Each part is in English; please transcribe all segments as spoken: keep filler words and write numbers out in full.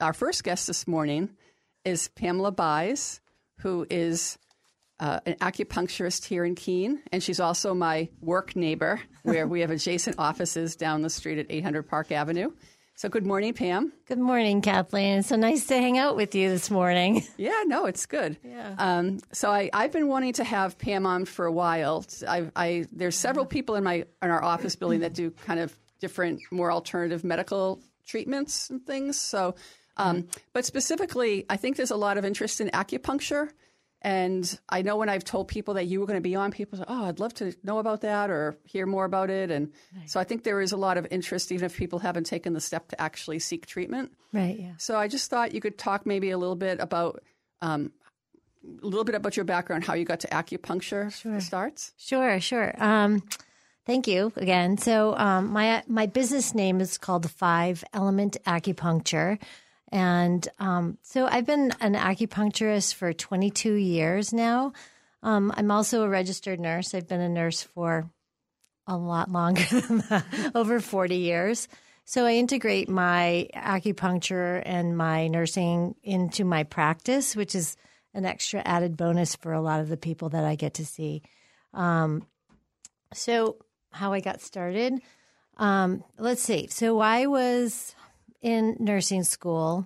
our first guest this morning is Pamela Buys, who is uh, an acupuncturist here in Keene, and she's also my work neighbor, where we have adjacent offices down the street at eight hundred Park Avenue. So good morning, Pam. Good morning, Kathleen. It's so nice to hang out with you this morning. Yeah, no, it's good. Yeah. Um, so I, I've been wanting to have Pam on for a while. I, I, there's several people in my in our office building that do kind of different, more alternative medical treatments and things. So, um, but specifically, I think there's a lot of interest in acupuncture. And I know when I've told people that you were going to be on, people say, oh, I'd love to know about that or hear more about it. And right. so I think there is a lot of interest, even if people haven't taken the step to actually seek treatment. Right, yeah. So I just thought you could talk maybe a little bit about um, a little bit about your background, how you got to acupuncture sure. starts. Sure, sure. Um, thank you again. So um, my my business name is called Five Element Acupuncture. And um, so I've been an acupuncturist for twenty-two years now. Um, I'm also a registered nurse. I've been a nurse for a lot longer than that, over forty years. So I integrate my acupuncture and my nursing into my practice, which is an extra added bonus for a lot of the people that I get to see. Um, so how I got started, um, let's see. So I was in nursing school,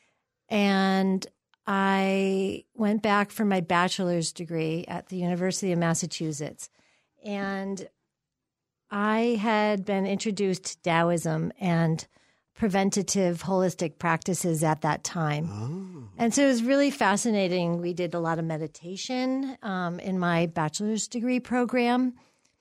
and I went back for my bachelor's degree at the University of Massachusetts. And I had been introduced to Taoism and preventative holistic practices at that time. Oh. And so it was really fascinating. We did a lot of meditation um, in my bachelor's degree program.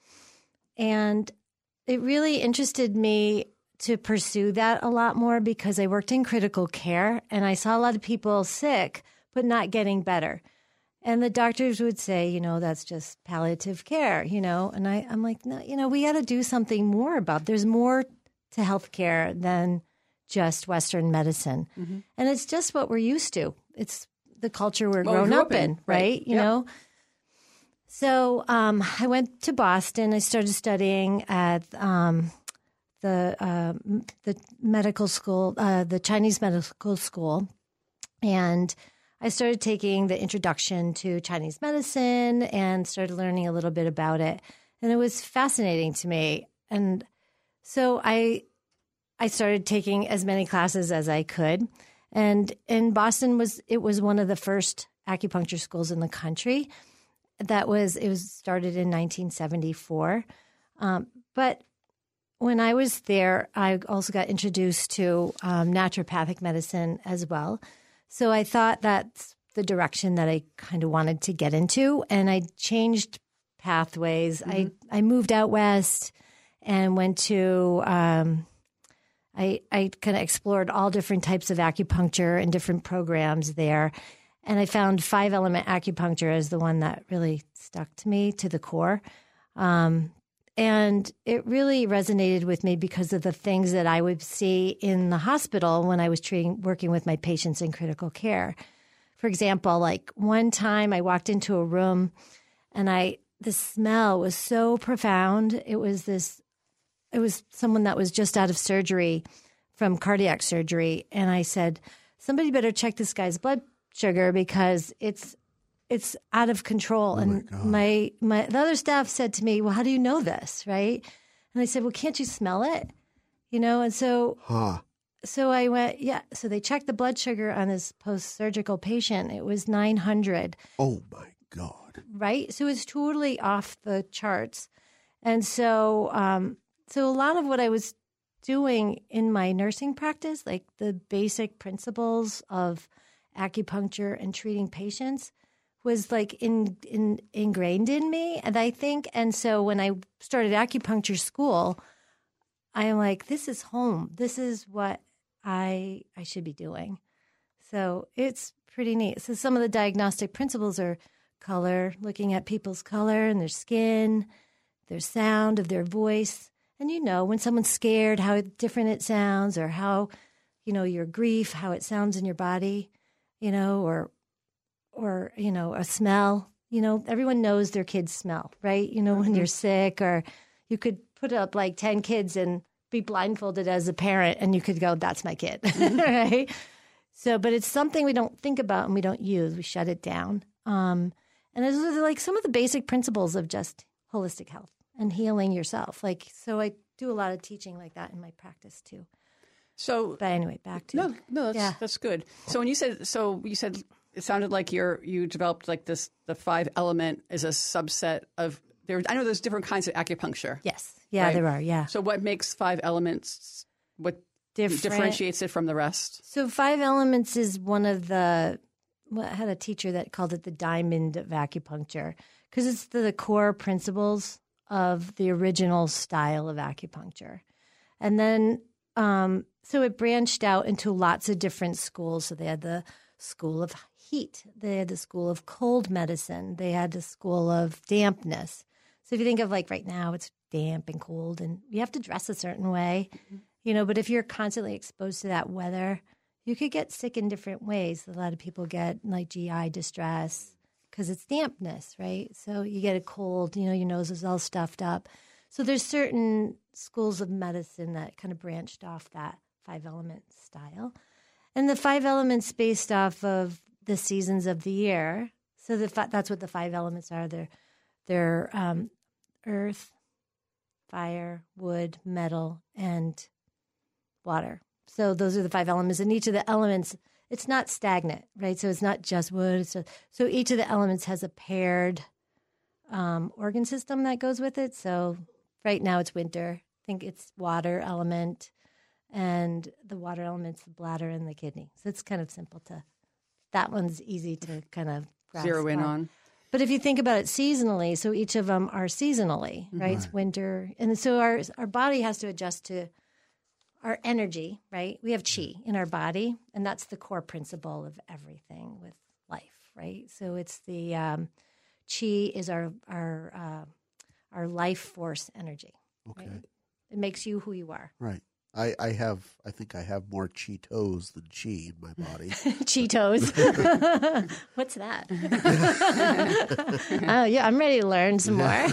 And it really interested me to pursue that a lot more because I worked in critical care and I saw a lot of people sick but not getting better. And the doctors would say, you know, that's just palliative care, you know. And I, I'm like, no, you know, we got to do something more about. There's more to healthcare than just Western medicine. Mm-hmm. And it's just what we're used to. It's the culture we're well, grown we up in, in, right? right? You yep. know? So um, I went to Boston. I started studying at um, the uh, the medical school, uh, the Chinese medical school. And I started taking the introduction to Chinese medicine and started learning a little bit about it. And it was fascinating to me. And so I I started taking as many classes as I could. And in Boston was it was one of the first acupuncture schools in the country. That was it was started in nineteen seventy-four. Um, but when I was there, I also got introduced to um, naturopathic medicine as well. So I thought that's the direction that I kind of wanted to get into, and I changed pathways. Mm-hmm. I, I moved out west and went to um, I I kind of explored all different types of acupuncture and different programs there, and I found Five Element Acupuncture as the one that really stuck to me to the core. Um, And it really resonated with me because of the things that I would see in the hospital when I was treating, working with my patients in critical care. For example, like one time I walked into a room and I, the smell was so profound. It was this, it was someone that was just out of surgery from cardiac surgery. And I said, somebody better check this guy's blood sugar because it's It's out of control. Oh and my, my, my the other staff said to me, well, how do you know this, right? And I said, well, can't you smell it? You know, and so huh. so I went, yeah. So they checked the blood sugar on this post-surgical patient. It was nine hundred. Oh, my God. Right? So it's totally off the charts. And so, um, so a lot of what I was doing in my nursing practice, like the basic principles of acupuncture and treating patients, was like in, in ingrained in me, and I think, and so when I started acupuncture school, I'm like, this is home. This is what I I should be doing. So it's pretty neat. So some of the diagnostic principles are color, looking at people's color and their skin, their sound of their voice, and you know when someone's scared, how different it sounds, or how, you know, your grief, how it sounds in your body, you know, or. or, you know, a smell. You know, everyone knows their kid's smell, right? You know, mm-hmm. when you're sick, or you could put up like ten kids and be blindfolded as a parent and you could go, that's my kid, mm-hmm. right? So, but it's something we don't think about and we don't use. We shut it down. Um, and it's like some of the basic principles of just holistic health and healing yourself. Like, so I do a lot of teaching like that in my practice too. So, but anyway, back to no, no, that's yeah. that's good. So when you said, so you said it sounded like you're you developed like this the five element is a subset of there. I know there's different kinds of acupuncture. Yes, yeah, right? there are. Yeah. So what makes five elements? What Different. differentiates it from the rest? So five elements is one of the. Well, I had a teacher that called it the diamond of acupuncture because it's the, the core principles of the original style of acupuncture, and then. Um, so it branched out into lots of different schools. So they had the school of heat. They had the school of cold medicine. They had the school of dampness. So if you think of like right now, it's damp and cold and you have to dress a certain way, mm-hmm. you know, but if you're constantly exposed to that weather, you could get sick in different ways. A lot of people get like G I distress because it's dampness, right? So you get a cold, you know, your nose is all stuffed up. So there's certain schools of medicine that kind of branched off that five element style. And the five elements based off of the seasons of the year. So the, that's what the five elements are. They're, they're um, earth, fire, wood, metal, and water. So those are the five elements. And each of the elements, it's not stagnant, right? So it's not just wood. It's just, so each of the elements has a paired um, organ system that goes with it. So right now it's winter. I think it's water element, and the water element's the bladder and the kidney. So it's kind of simple to, that one's easy to kind of grasp zero in on. But if you think about it seasonally, so each of them are seasonally, right? right? It's winter. And so our our body has to adjust to our energy, right? We have chi in our body, and that's the core principle of everything with life, right? So it's the, um, chi is our, our, uh, our life force energy. Okay. Right? It makes you who you are. Right. I, I have, I think I have more Cheetos than chi in my body. Cheetos. What's that? Oh, yeah, I'm ready to learn some more.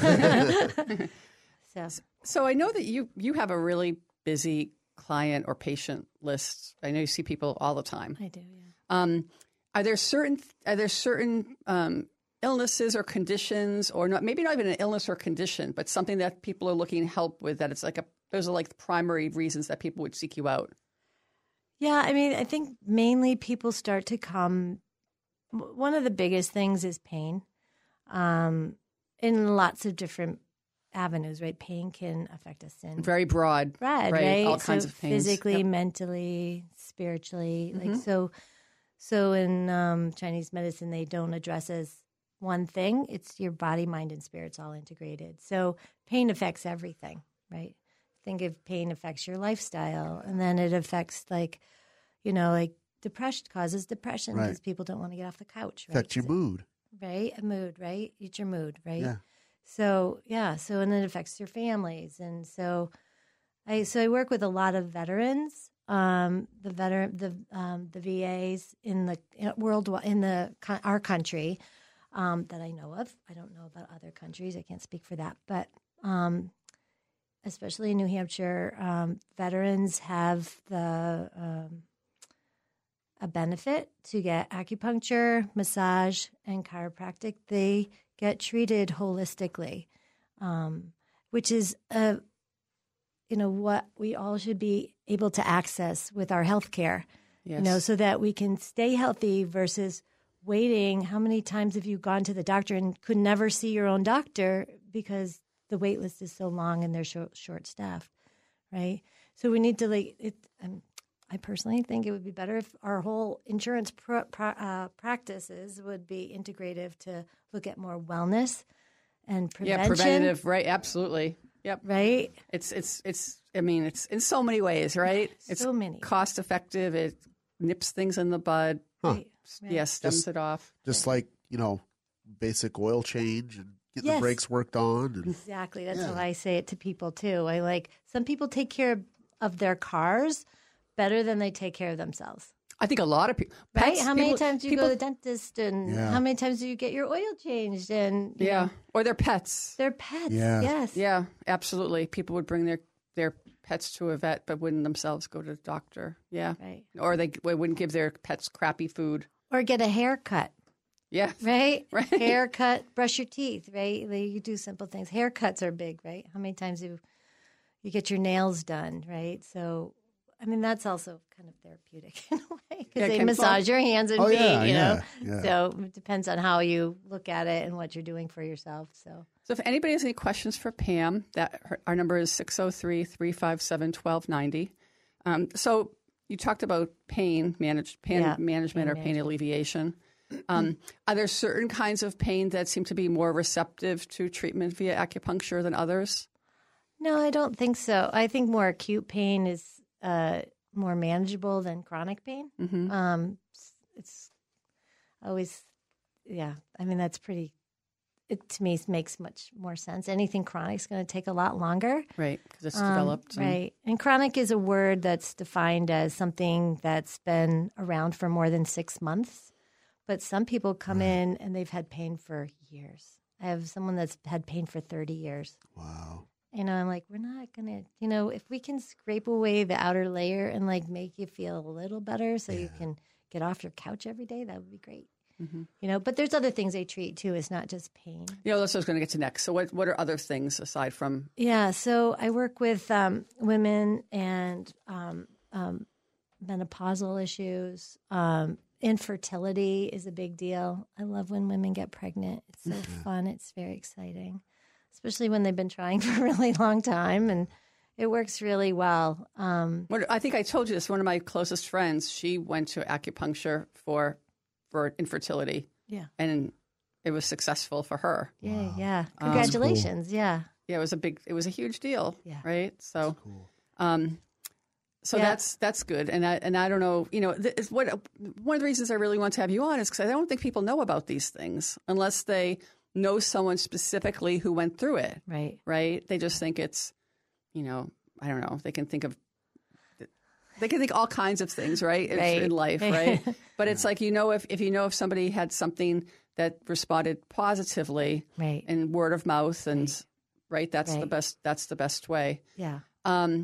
so. so I know that you, you have a really busy client or patient list. I know you see people all the time. I do, yeah. Um, are there certain, are there certain, um, illnesses or conditions, or not, maybe not even an illness or condition, but something that people are looking help with, that it's like a, those are like the primary reasons that people would seek you out? Yeah, I mean, I think mainly people start to come, one of the biggest things is pain, um, in lots of different avenues, right? Pain can affect us in very broad, broad, right? right? All kinds so of pains. Physically, yep. mentally, spiritually, Mm-hmm. like so. So in um, Chinese medicine, they don't address as one thing. It's your body, mind, and spirit's all integrated. So pain affects everything, right? Think if pain affects your lifestyle, and then it affects like, you know, like depression causes depression because Right. people don't want to get off the couch. Right? Affect your So- mood. Right? A mood, right? It's your mood, right? Yeah. So, yeah. So, and then it affects your families. And so I, so I work with a lot of veterans, um, the veteran, the, um, the V As in the world, in the, our country, um, that I know of. I don't know about other countries. I can't speak for that, but, um, especially in New Hampshire, um, veterans have the, um, a benefit to get acupuncture, massage, and chiropractic. They get treated holistically, um, which is a, you know, what we all should be able to access with our healthcare, Yes. you know, so that we can stay healthy versus waiting. How many times have you gone to the doctor and could never see your own doctor because the wait list is so long and they're short, short staffed, right? So we need to like it. Um, I personally think it would be better if our whole insurance pro, pro, uh, practices would be integrative to look at more wellness and prevention. Yeah, preventative, right? Absolutely. Yep. Right? It's it's it's. I mean, it's in so many ways, right? It's So many. cost effective. It nips things in the bud. Huh. Right, right. Yeah, stems Just- it off. Just like, you know, basic oil change and getting Yes. the brakes worked on. And Exactly. That's Yeah. how I say it to people too. I like some people take care of their cars better than they take care of themselves. I think a lot of people. Right? pets- How many people- times do you people, go to the dentist and Yeah. how many times do you get your oil changed and you Yeah, know, or their pets. their pets. Yeah. Yes. Yeah, absolutely. People would bring their their pets to a vet, but wouldn't themselves go to the doctor. Yeah. Right. Or they, they wouldn't give their pets crappy food. Or get a haircut. Yeah. Right? Right. Haircut, brush your teeth, right? Like, you do simple things. Haircuts are big, right? How many times you you get your nails done, right? So, I mean, that's also kind of therapeutic in a way because Yeah, they can- massage your hands and Oh, feet, yeah, you know? yeah, yeah. So it depends on how you look at it and what you're doing for yourself. So, So if anybody has any questions for Pam, that her, our number is six oh three, three five seven, one two nine zero. Um, so you talked about pain, manage, pain Yeah, management pain or pain alleviation. Um, are there certain kinds of pain that seem to be more receptive to treatment via acupuncture than others? no, I don't think so. I think more acute pain is uh, more manageable than chronic pain. Mm-hmm. Um, it's, it's always, yeah. I mean, that's pretty. It to me makes much more sense. Anything chronic is going to take a lot longer, Right, because it's Um, developed. and- right? And chronic is a word that's defined as something that's been around for more than six months. But some people come in and they've had pain for years. I have someone that's had pain for thirty years. Wow. You know, I'm like, we're not going to, you know, if we can scrape away the outer layer and like make you feel a little better so you can get off your couch every day, that would be great. Mhm. You know, but there's other things they treat too. It's not just pain. You know, that's what I was going to get to next. So what, what are other things aside from, Yeah. So I work with um, women and um, um, menopausal issues. Um, infertility is a big deal. I love when women get pregnant. It's so fun. It's very exciting, especially when they've been trying for a really long time, and it works really well. Um, what, I think I told you this, one of my closest friends, she went to acupuncture for, for infertility. yeah. And it was successful for her. Yeah. Yeah. Um, Congratulations. Yeah. Yeah, it was a big, it was a huge deal. Yeah. Right. So, Cool. um, so Yeah. that's that's good. And I and I don't know, you know, th- it's what one of the reasons I really want to have you on is because I don't think people know about these things unless they know someone specifically who went through it. Right. Right. They just think it's, you know, I don't know. They can think of. They can think all kinds of things, right, Right. in life, right? But it's like, you know, if, if you know if somebody had something that responded positively Right. and word of mouth and right, that's the Right. best that's the best way. Yeah. Um,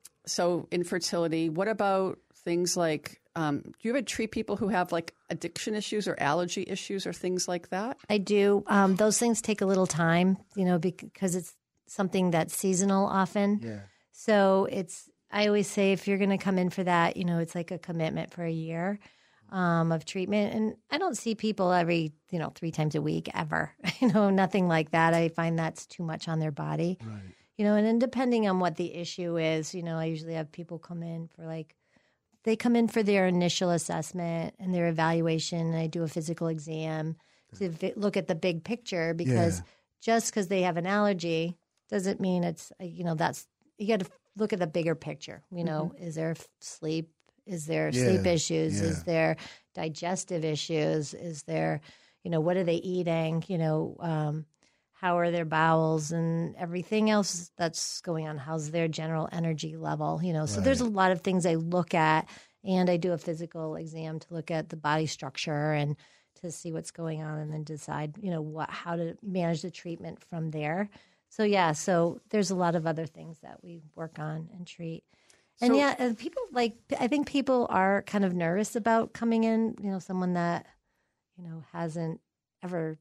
so infertility. What about things like um, do you ever treat people who have like addiction issues or allergy issues or things like that? I do. Um, those things take a little time, you know, because it's something that's seasonal often. Yeah. So it's, I always say if you're going to come in for that, you know, it's like a commitment for a year um, of treatment. And I don't see people every, you know, three times a week ever, you know, nothing like that. I find that's too much on their body, Right. you know, and then depending on what the issue is, you know, I usually have people come in for like, they come in for their initial assessment and their evaluation. And I do a physical exam to vi- look at the big picture because Yeah. just because they have an allergy doesn't mean it's, uh, you know, that's, you got to look at the bigger picture. You know, is there f- sleep? Is there Yeah, sleep issues? yeah. Is there digestive issues? Is there, you know, what are they eating? You know, um, how are their bowels and everything else that's going on? How's their general energy level? You know, so there's a lot of things I look at, and I do a physical exam to look at the body structure and to see what's going on, and then decide, you know, what how to manage the treatment from there. So yeah, so there's a lot of other things that we work on and treat. And So- yeah, and people like I think people are kind of nervous about coming in. You know, someone that you know hasn't ever.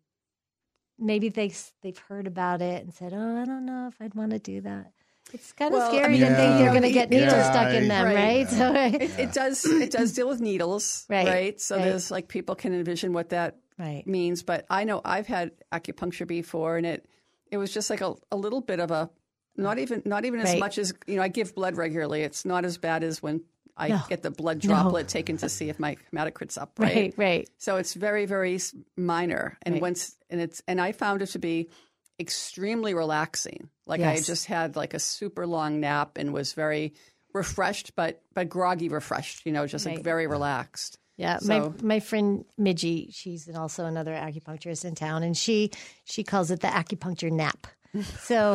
Maybe they they've heard about it and said, "Oh, I don't know if I'd want to do that." It's kind of Well, I scary mean, to think yeah. they're going to get needles Yeah, stuck in them, right. right? So It, it does it does deal with needles, Right, right? So right. there's like people can envision what that right, means, but I know I've had acupuncture before, and it it was just like a, a little bit of a not even not even as Right. much as you know I give blood regularly. It's not as bad as when I No. get the blood No. droplet taken to see if my hematocrit's up, right? right, right. So it's very very s- minor, and Right. once and it's and I found it to be extremely relaxing. Like I Yes. just had like a super long nap and was very refreshed, but but groggy refreshed. You know, just like Right. very relaxed. Yeah, So- my my friend Midgie, she's also another acupuncturist in town, and she she calls it the acupuncture nap. So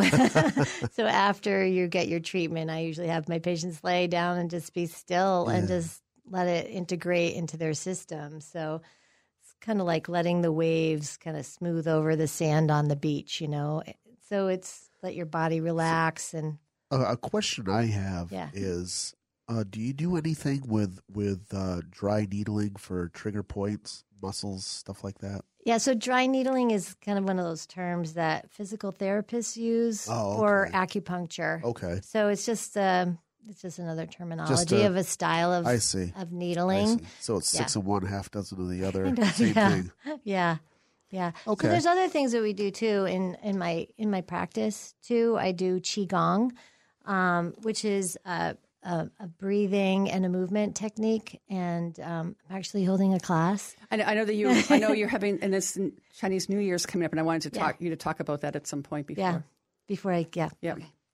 so after you get your treatment, I usually have my patients lay down and just be still and just let it integrate into their system. So it's kind of like letting the waves kind of smooth over the sand on the beach, you know. So it's let your body relax and A, a question I have Yeah. is, uh, do you do anything with with uh, dry needling for trigger points, muscles, stuff like that? Yeah, so dry needling is kind of one of those terms that physical therapists use Oh, for okay. acupuncture. Okay, So it's just um, it's just another terminology Just a- of a style of I see. of I needling. see. So it's six Yeah. of one, half dozen of the other. Kind of, Same yeah. thing. Yeah, yeah. Okay. So there's other things that we do too in in my in my practice too. I do qigong, um, which is a, a, a breathing and a movement technique, and um, I'm actually holding a class. I know, I know that you. I know you're having, and this Chinese New Year's coming up, and I wanted to Yeah. talk you to talk about that at some point before. Yeah, before I yeah. Yeah.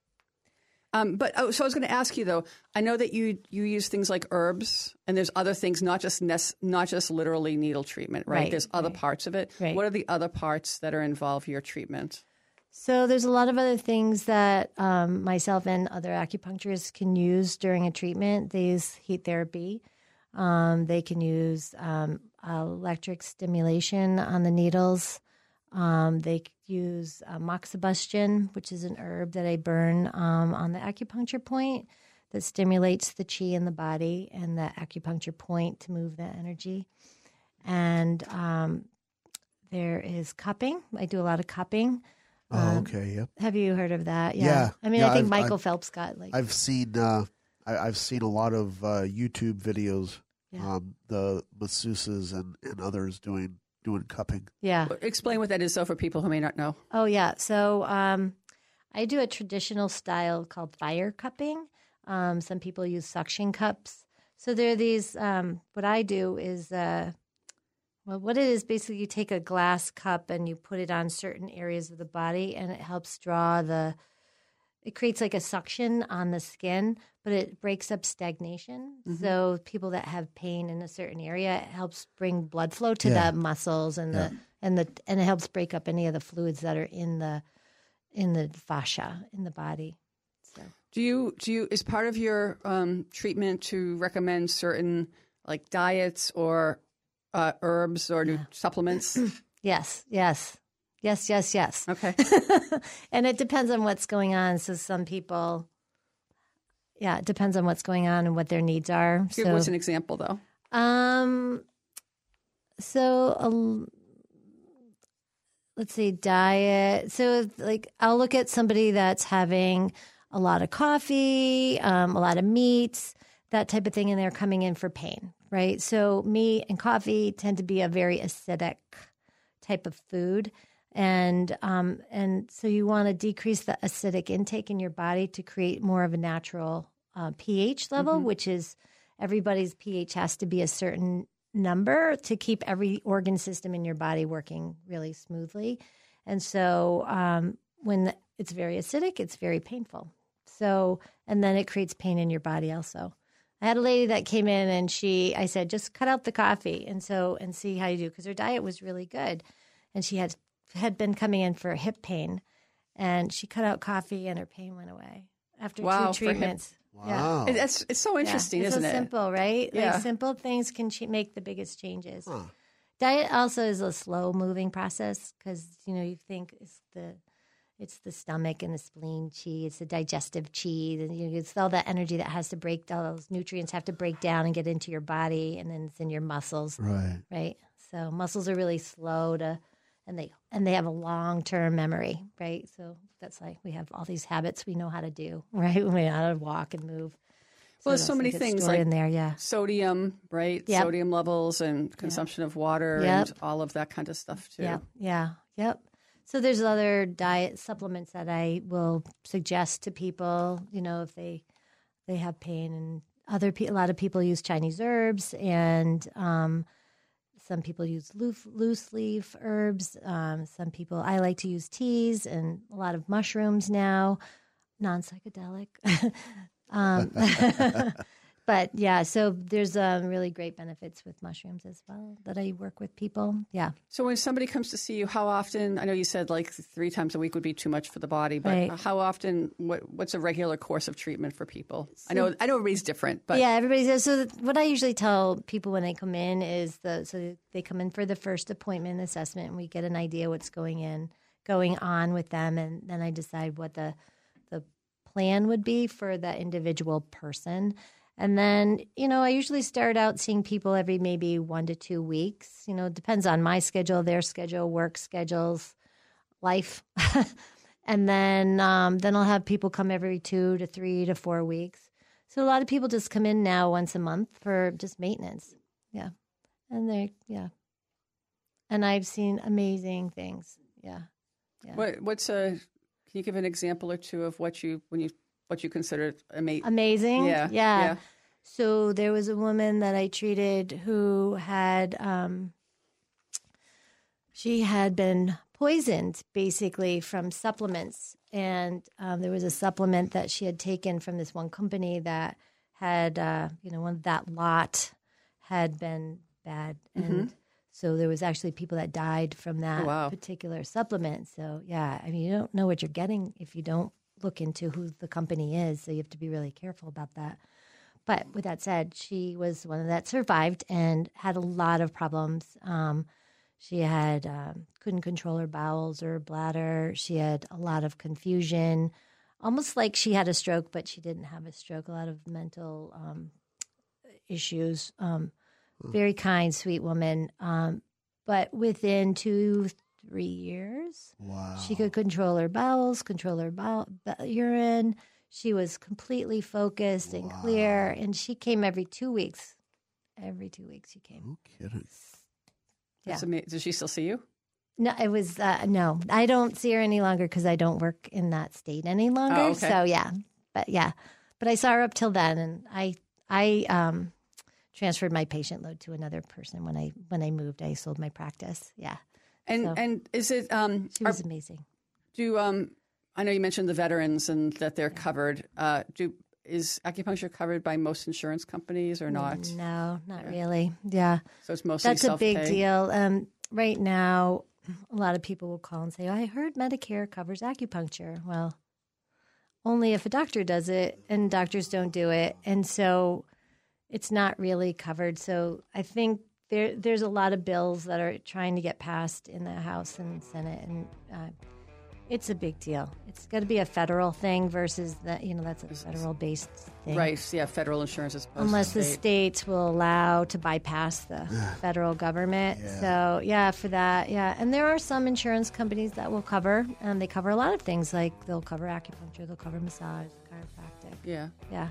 Um, but oh, so I was going to ask you though. I know that you you use things like herbs, and there's other things, not just nec- not just literally needle treatment, right? Right, There's other right. parts of it. Right. What are the other parts that are involved in your treatment? So there's a lot of other things that um, myself and other acupuncturists can use during a treatment. They use heat therapy. Um, they can use um, electric stimulation on the needles. Um, they c- use uh, moxibustion, which is an herb that I burn um, on the acupuncture point that stimulates the chi in the body and the acupuncture point to move that energy. And um, there is cupping. I do a lot of cupping. Oh, okay. Yep. Have you heard of that? Yeah. Yeah. I mean, Yeah, I think I've- Michael I've- Phelps got like, I've seen uh, I, I've seen a lot of uh, YouTube videos. Yeah. Um, the masseuses and, and others doing doing cupping. yeah. Explain what that is, so for people who may not know. Oh, yeah. So um, I do a traditional style called fire cupping. Um, some people use suction cups. So there are these, um, what I do is, uh, well, what it is basically you take a glass cup and you put it on certain areas of the body and it helps draw the, it creates like a suction on the skin, but it breaks up stagnation. Mm-hmm. So people that have pain in a certain area, it helps bring blood flow to Yeah. the muscles and Yeah. the and the and it helps break up any of the fluids that are in the in the fascia in the body. So Do you do you is part of your um, treatment to recommend certain like diets or uh, herbs or new supplements? yes, yes, yes, yes, yes. Okay. And it depends on what's going on. So some people, yeah, it depends on what's going on and what their needs are. Give So what's an example though? Um, so um, let's see, diet. So like, I'll look at somebody that's having a lot of coffee, um, a lot of meats, that type of thing, and they're coming in for pain, right? So meat and coffee tend to be a very acidic type of food. And um, and so you want to decrease the acidic intake in your body to create more of a natural uh, pH level, which is everybody's pH has to be a certain number to keep every organ system in your body working really smoothly. And so um, when it's very acidic, it's very painful. So, and then it creates pain in your body also. I had a lady that came in and she, I said, just cut out the coffee and so, and see how you do. Cause her diet was really good. And she had, had been coming in for hip pain and she cut out coffee and her pain went away after Wow, two for hip- treatments. Wow. It- That's it's so interesting, yeah, it's isn't so it? simple, right? Yeah. Like simple things can ch- make the biggest changes. Huh. Diet also is a slow moving process because you know you think it's the it's the stomach and the spleen chi, it's the digestive chi, and you know, it's all that energy that has to break, all those nutrients have to break down and get into your body, and then it's in your muscles, Right. right? So muscles are really slow to, and they and they have a long term memory, right? So that's like we have all these habits we know how to do, right? We know how to walk and move. Well, there's that's so many a good things, story like- in there, yeah. Sodium, right? Yep. Sodium levels and consumption of water Yep. and all of that kind of stuff too. Yeah, yeah, yep. So there's other diet supplements that I will suggest to people, you know, if they they have pain, and other pe- a lot of people use Chinese herbs, and um, some people use loose, loose leaf herbs. Um, some people I like to use teas and a lot of mushrooms now, non psychedelic. um, But yeah, so there's um, really great benefits with mushrooms as well that I work with people. Yeah. So when somebody comes to see you, how often? I know you said like three times a week would be too much for the body, but Right. how often? What, what's a regular course of treatment for people? I know I know everybody's different, but yeah, everybody says. So th- what I usually tell people when they come in is the so they come in for the first appointment assessment, and we get an idea what's going in, going on with them, and then I decide what the the plan would be for that individual person. And then, you know, I usually start out seeing people every maybe one to two weeks. You know, it depends on my schedule, their schedule, work schedules, life. And then um, then I'll have people come every two to three to four weeks. So a lot of people just come in now once a month for just maintenance. Yeah. And they, yeah. And I've seen amazing things. Yeah. Yeah. What, what's a, can you give an example or two of what you, when you, what you consider ama- amazing? Yeah. yeah. Yeah. So there was a woman that I treated who had, um, she had been poisoned basically from supplements. And um, there was a supplement that she had taken from this one company that had, uh, you know, one that lot had been bad. And Mm-hmm. so there was actually people that died from that Oh, wow. particular supplement. So, yeah, I mean, you don't know what you're getting if you don't look into who the company is. So you have to be really careful about that. But with that said, she was one that survived and had a lot of problems. Um, she had um, couldn't control her bowels or bladder. She had a lot of confusion, almost like she had a stroke, but she didn't have a stroke. A lot of mental um, issues. Um, very kind, sweet woman. Um, but within two, three years, Wow. she could control her bowels, control her bowel, urine. She was completely focused and Wow. clear, and she came every two weeks. Every two weeks she came. No kidding. That's Yeah. ama- Does she still see you? No, it was uh, no. I don't see her any longer because I don't work in that state any longer. Oh, okay. So yeah, but yeah, but I saw her up till then, and I I um, transferred my patient load to another person when I when I moved. I sold my practice. Yeah, And So- and is it um she are, was amazing. do um I know you mentioned the veterans and that they're covered. Uh, do is acupuncture covered by most insurance companies or not? No, not really. Yeah, So it's mostly that's a big self-pay? deal. Um, right now, a lot of people will call and say, "I heard Medicare covers acupuncture." Well, only if a doctor does it, and doctors don't do it, and so it's not really covered. So I think there there's a lot of bills that are trying to get passed in the House and Senate, and uh, it's a big deal. It's got to be a federal thing versus that. You know, that's a federal based thing, Right. Yeah. Federal insurance is opposed unless to the state. states will allow to bypass the federal government. Yeah. So, yeah, for that, yeah. And there are some insurance companies that will cover, and they cover a lot of things, like they'll cover acupuncture, they'll cover massage, chiropractic. Yeah. Yeah.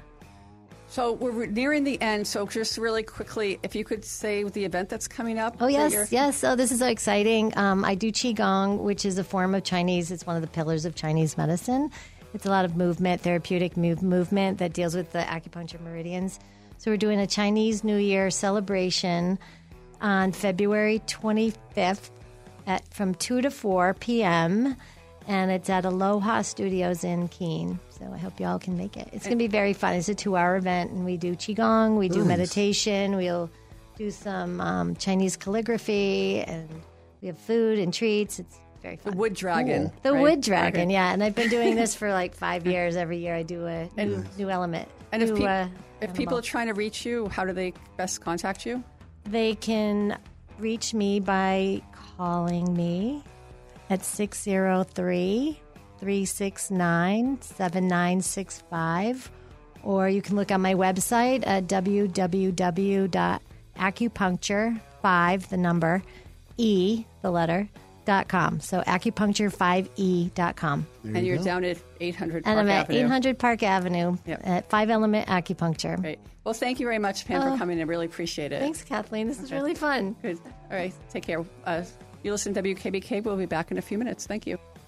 So we're nearing the end. So just really quickly, if you could say the event that's coming up. Oh, that yes, you're- yes. So this is so exciting. Um, I do Qigong, which is a form of Chinese. It's one of the pillars of Chinese medicine. It's a lot of movement, therapeutic move, movement that deals with the acupuncture meridians. So we're doing a Chinese New Year celebration on February twenty-fifth at from two to four p.m., and it's at Aloha Studios in Keene. So I hope you all can make it. It's going to be very fun. It's a two-hour event, and we do Qigong, we do Nice. meditation, we'll do some um, Chinese calligraphy, and we have food and treats. It's very The fun. wood dragon. The right? wood dragon, Okay. yeah. And I've been doing this for like five years. Every year I do a new, new element. And if, new, peop- uh, if people animal. are trying to reach you, how do they best contact you? They can reach me by calling me at six oh three, three six nine, seven nine six five, or you can look on my website at w w w dot acupuncture five, the number, E, the letter, dot com. So acupuncture five e dot com. There And you you're go. down at eight hundred And Park I'm at Avenue. eight hundred Park Avenue Yep. at Five Element Acupuncture. Great. Well, thank you very much, Pam, for coming. I really appreciate it. Thanks, Kathleen. This is Okay. really fun. Good. All right. Take care. Uh, you listen to W K B K. We'll be back in a few minutes. Thank you.